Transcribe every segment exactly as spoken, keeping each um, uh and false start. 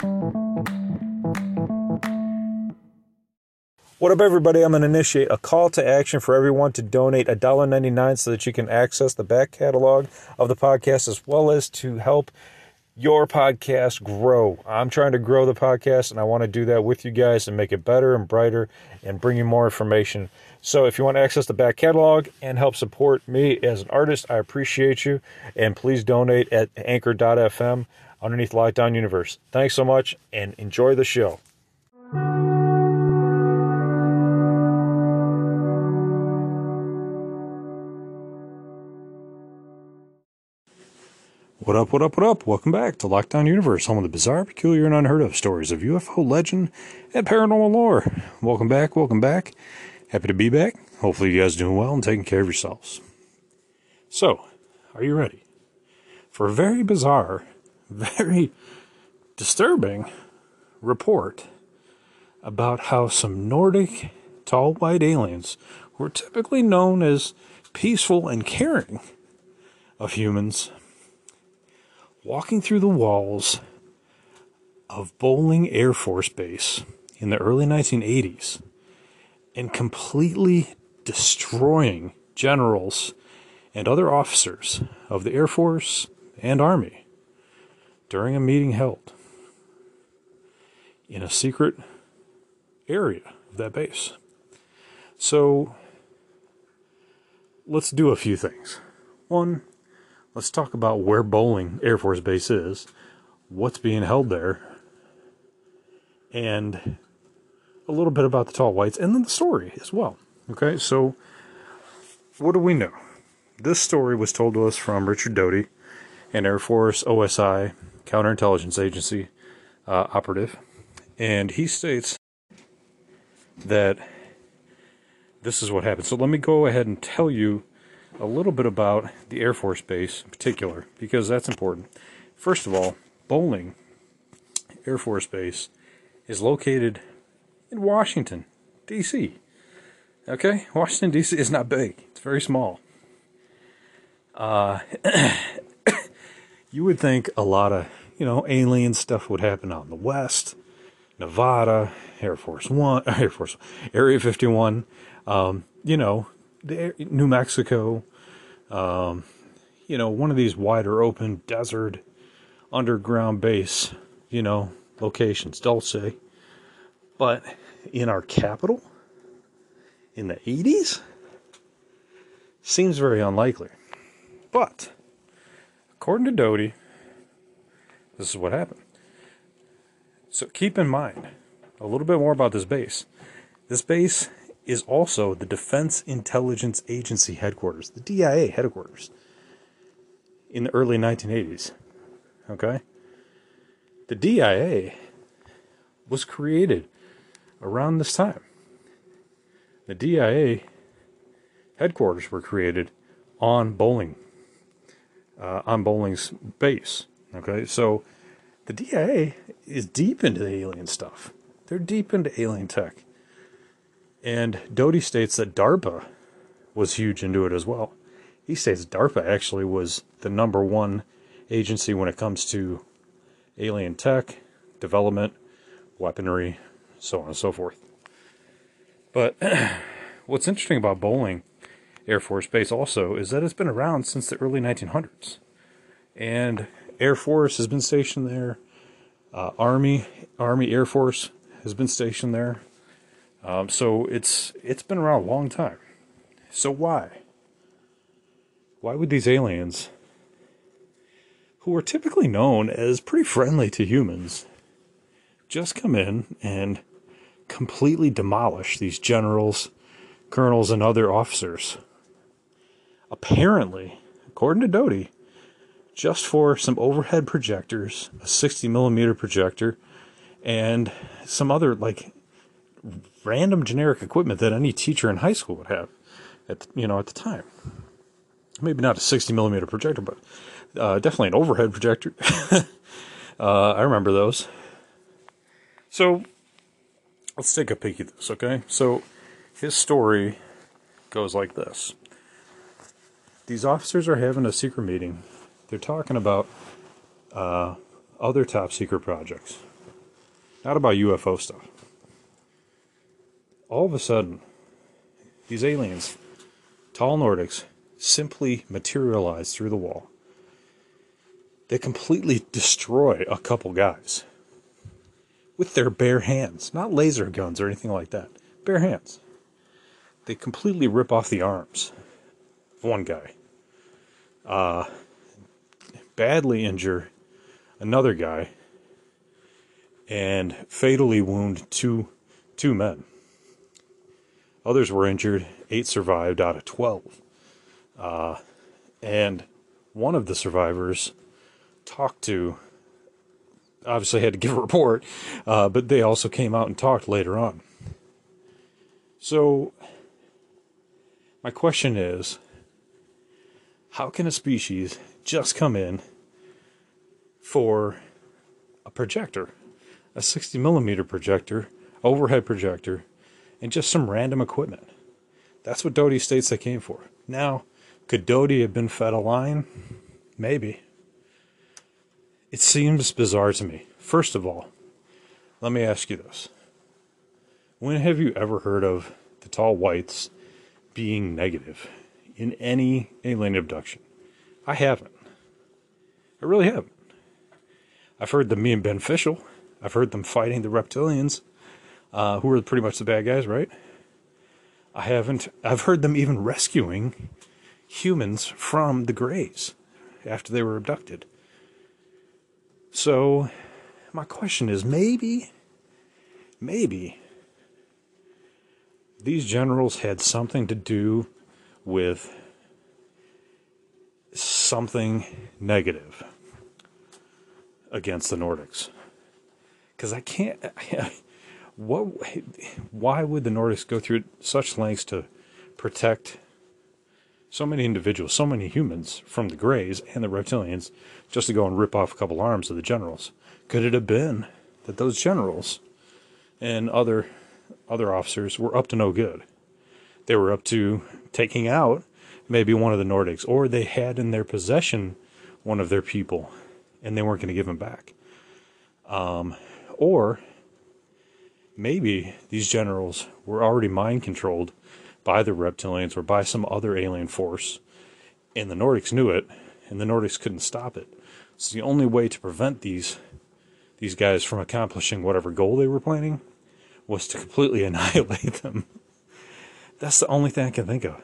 What up, everybody? I'm going to initiate a call to action for everyone to donate one dollar and ninety-nine cents so that you can access the back catalog of the podcast as well as to help your podcast grow. I'm trying to grow the podcast, and I want to do that with you guys and make it better and brighter and bring you more information. So if you want to access the back catalog and help support me as an artist, I appreciate you. And please donate at anchor dot f m underneath Lockdown Universe. Thanks so much, and enjoy the show. What up, what up, what up? Welcome back to Lockdown Universe, home of the bizarre, peculiar, and unheard of stories of U F O legend and paranormal lore. Welcome back, welcome back. Happy to be back. Hopefully you guys are doing well and taking care of yourselves. So, are you ready for a very bizarre, very disturbing report about how some Nordic tall white aliens, who are typically known as peaceful and caring of humans, walking through the walls of Bolling Air Force Base in the early nineteen eighties and completely destroying generals and other officers of the Air Force and Army during a meeting held in a secret area of that base. So, let's do a few things. One, let's talk about where Bolling Air Force Base is, what's being held there, and a little bit about the tall whites, and then the story as well. Okay, so what do we know? This story was told to us from Richard Doty, an Air Force O S I counterintelligence agency uh, operative, and he states that this is what happened. So let me go ahead and tell you a little bit about the Air Force Base in particular, because that's important. First of all, Bolling Air Force Base is located in Washington, D C Okay? Washington, D C is not big. It's very small. Uh, you would think a lot of, you know, alien stuff would happen out in the West, Nevada, Air Force One, Air Force, Area fifty-one, um, you know, the, New Mexico, um, you know, one of these wider open desert underground base, you know, locations, Dulce. But in our capital, in the eighties, seems very unlikely. But according to Doty, this is what happened. So keep in mind a little bit more about this base. This base is also the Defense Intelligence Agency headquarters, the D I A headquarters, in the early nineteen eighties. Okay? The D I A was created around this time. The D I A headquarters were created on Bolling, uh, on Bolling's base. Okay? So the D I A is deep into the alien stuff. They're deep into alien tech. And Doty states that DARPA was huge into it as well. He states DARPA actually was the number one agency when it comes to alien tech, development, weaponry, so on and so forth. But what's interesting about Bolling Air Force Base also is that it's been around since the early nineteen hundreds. And Air Force has been stationed there. Uh, Army, Army Air Force has been stationed there. Um, so it's it's been around a long time. So why? Why would these aliens, who are typically known as pretty friendly to humans, just come in and completely demolish these generals, colonels, and other officers? Apparently, according to Doty, just for some overhead projectors, a sixty millimeter projector, and some other, like, random generic equipment that any teacher in high school would have at the, you know at the time. Maybe not a sixty millimeter projector, but uh, definitely an overhead projector. uh, I remember those. So let's take a peek at this, okay? So his story goes like this. These officers are having a secret meeting. They're talking about uh, other top secret projects. not about U F O stuff. All of a sudden, these aliens, tall Nordics, simply materialize through the wall. They completely destroy a couple guys with their bare hands, not laser guns or anything like that. Bare hands. They completely rip off the arms of one guy. Uh, badly injure another guy, and fatally wound two two men. Others were injured. Eight survived out of twelve. Uh, and one of the survivors talked to, obviously had to give a report, uh, but they also came out and talked later on. So, my question is, how can a species just come in for a projector, a sixty millimeter projector, overhead projector, and just some random equipment? That's what Doty states they came for. Now, could Doty have been fed a line? Maybe. It seems bizarre to me. First of all, let me ask you this. When have you ever heard of the tall whites being negative in any alien abduction? I haven't. I really haven't. I've heard them being beneficial. I've heard them fighting the reptilians, uh, who are pretty much the bad guys, right? I haven't. I've heard them even rescuing humans from the Greys after they were abducted. So, my question is, maybe, maybe these generals had something to do with something negative against the Nordics. Because I can't... What? Why would the Nordics go through such lengths to protect so many individuals, so many humans from the Greys and the reptilians, just to go and rip off a couple arms of the generals? Could it have been that those generals and other other officers were up to no good? They were up to taking out maybe one of the Nordics, or they had in their possession one of their people, and they weren't going to give him back. Um, or maybe these generals were already mind-controlled by the reptilians or by some other alien force, and the Nordics knew it, and the Nordics couldn't stop it. So the only way to prevent these these guys from accomplishing whatever goal they were planning was to completely annihilate them. That's the only thing I can think of.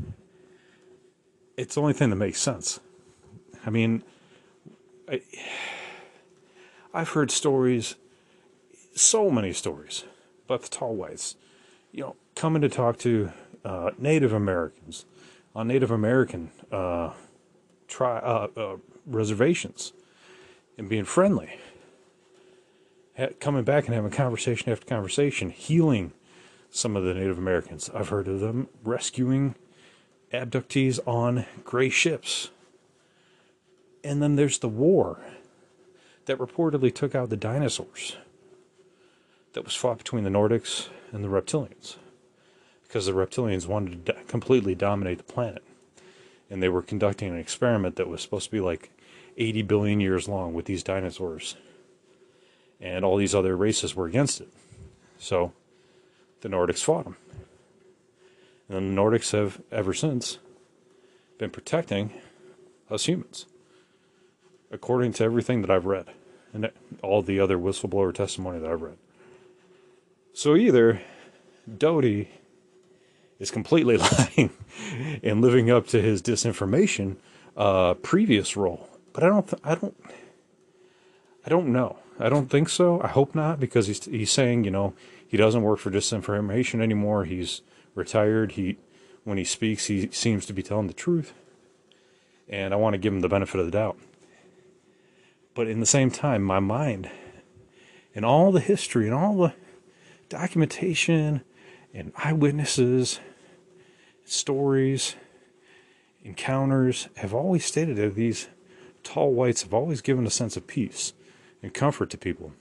It's the only thing that makes sense. I mean, I, I've heard stories, so many stories, about the tall whites, you know, coming to talk to uh, Native Americans on Native American uh, tri- uh, uh, reservations and being friendly. Ha- coming back and having conversation after conversation, healing some of the Native Americans. I've heard of them rescuing abductees on gray ships. And then there's the war that reportedly took out the dinosaurs that was fought between the Nordics and the reptilians, because the reptilians wanted to do- completely dominate the planet, and they were conducting an experiment that was supposed to be like eighty billion years long with these dinosaurs, and all these other races were against it. So the Nordics fought them, and the Nordics have ever since been protecting us humans, according to everything that I've read and all the other whistleblower testimony that I've read. So either Doty is completely lying and living up to his disinformation uh, previous role, but I don't, th- I don't, I don't know. I don't think so. I hope not, because he's he's saying, you know, he doesn't work for disinformation anymore. He's retired. He, when he speaks, he seems to be telling the truth, and I want to give him the benefit of the doubt. But in the same time, my mind and all the history and all the documentation and eyewitnesses, stories, encounters have always stated that these tall whites have always given a sense of peace and comfort to people.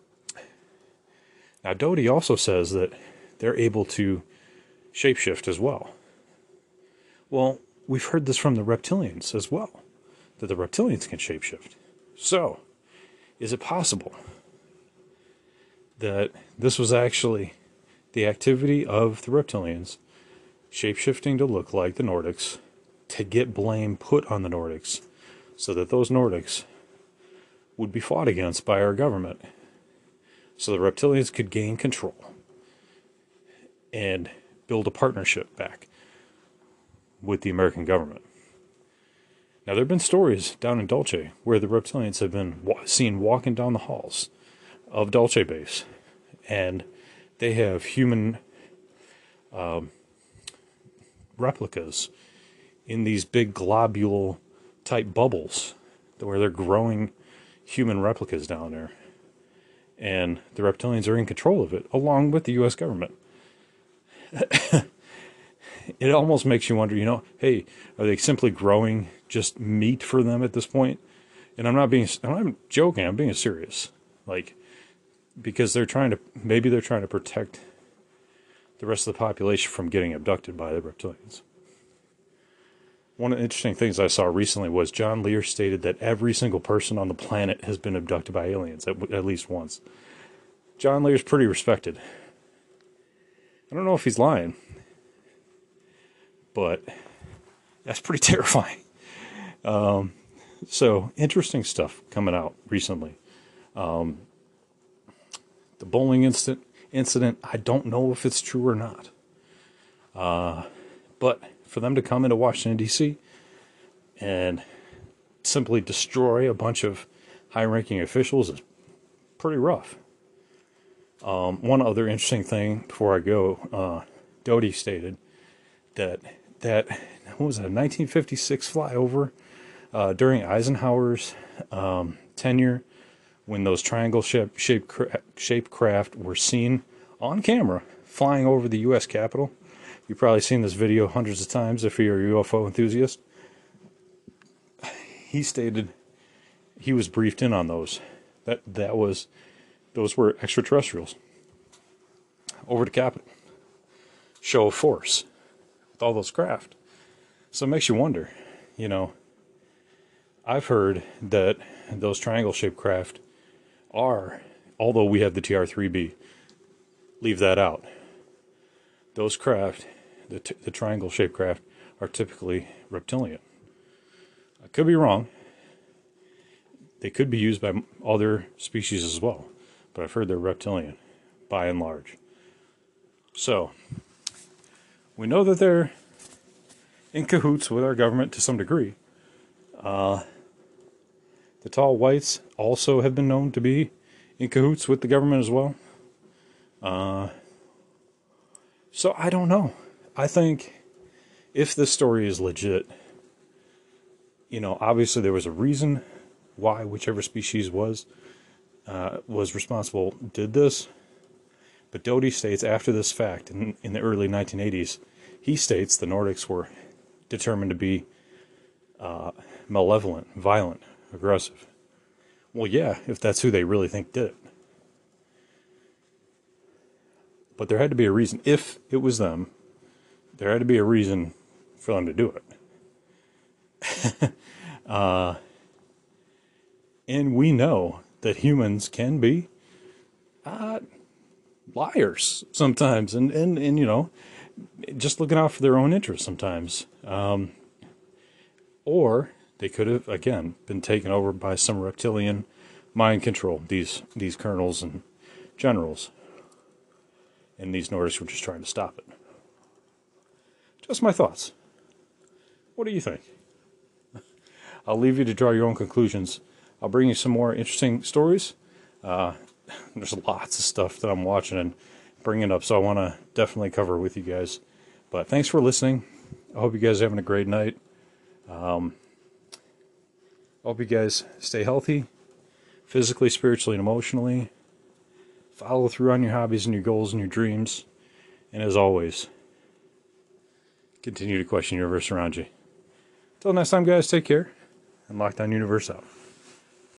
Now, Doty also says that they're able to shapeshift as well. Well, we've heard this from the reptilians as well, that the reptilians can shapeshift. So, is it possible that this was actually the activity of the reptilians shapeshifting to look like the Nordics to get blame put on the Nordics so that those Nordics would be fought against by our government so the reptilians could gain control and build a partnership back with the American government. Now, there have been stories down in Dulce where the reptilians have been wa- seen walking down the halls of Dulce Base, and they have human um, replicas in these big globule type bubbles where they're growing human replicas down there. And the reptilians are in control of it, along with the U S government. It almost makes you wonder, you know, hey, are they simply growing just meat for them at this point? And I'm not being, I'm not joking, I'm being serious. Like, because they're trying to, maybe they're trying to protect the rest of the population from getting abducted by the reptilians. One of the interesting things I saw recently was John Lear stated that every single person on the planet has been abducted by aliens at, at least once. John Lear's pretty respected. I don't know if he's lying, but that's pretty terrifying. Um, so, interesting stuff coming out recently. Um, the bowling incident, incident, I don't know if it's true or not. Uh, but for them to come into Washington, D C and simply destroy a bunch of high-ranking officials is pretty rough. Um, one other interesting thing before I go, uh, Doty stated that, that what was it, a nineteen fifty-six flyover uh, during Eisenhower's um, tenure, when those triangle shape, shape, cra- shaped craft were seen on camera flying over the U S Capitol. You've probably seen this video hundreds of times if you're a U F O enthusiast. He stated he was briefed in on those. That that was those were extraterrestrials over the Capitol. Show of force with all those craft. So it makes you wonder, you know. I've heard that those triangle-shaped craft are, although we have the T R three B, leave that out. Those craft, the, t- the triangle-shaped craft, are typically reptilian. I could be wrong. They could be used by other species as well, but I've heard they're reptilian, by and large. So, we know that they're in cahoots with our government to some degree. Uh, the tall whites also have been known to be in cahoots with the government as well. Uh, so, I don't know. I think if this story is legit, you know, obviously there was a reason why whichever species was uh, was responsible did this. But Doty states after this fact, in, in the early nineteen eighties, he states the Nordics were determined to be uh, malevolent, violent, aggressive. Well, yeah, if that's who they really think did it. But there had to be a reason. If it was them, there had to be a reason for them to do it. uh, and we know that humans can be uh, liars sometimes. And, and, and, you know, just looking out for their own interests sometimes. Um, or they could have, again, been taken over by some reptilian mind control, these these colonels and generals. And these Nordics were just trying to stop it. Just my thoughts. What do you think? I'll leave you to draw your own conclusions. I'll bring you some more interesting stories. Uh, there's lots of stuff that I'm watching and bringing up, so I want to definitely cover with you guys. But thanks for listening. I hope you guys are having a great night. Um, I hope you guys stay healthy, physically, spiritually, and emotionally. Follow through on your hobbies and your goals and your dreams. And as always, continue to question the universe around you. Until next time, guys, take care. And Lockdown Universe out.